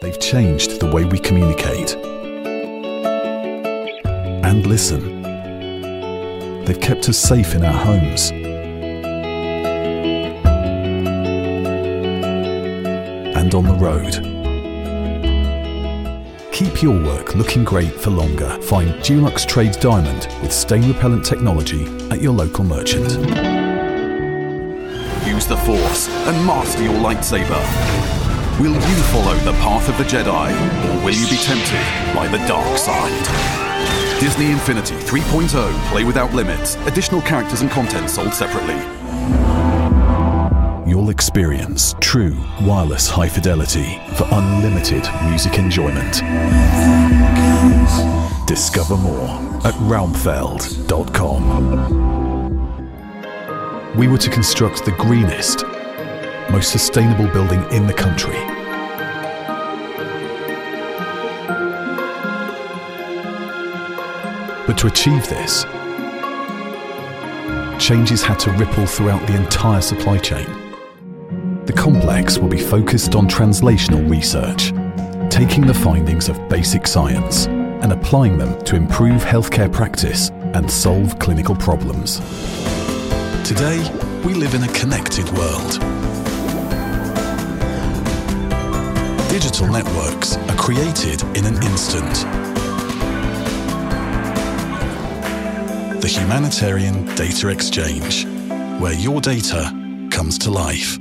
They've changed the way we communicate and listen. They've kept us safe in our homes and on the road. Keep your work looking great for longer. Find Dulux Trades Diamond with stain-repellent technology at your local merchant. Use the Force and master your lightsaber. Will you follow the path of the Jedi, or will you be tempted by the dark side? Disney Infinity 3.0 Play Without Limits. Additional characters and content sold separately. You'll experience true wireless high fidelity for unlimited music enjoyment. Discover more at raumfeld.com. We were to construct the greenest, most sustainable building in the country. But to achieve this, changes had to ripple throughout the entire supply chain. The complex will be focused on translational research, taking the findings of basic science and applying them to improve healthcare practice and solve clinical problems. Today, we live in a connected world. Digital networks are created in an instant. The Humanitarian Data Exchange, where your data comes to life.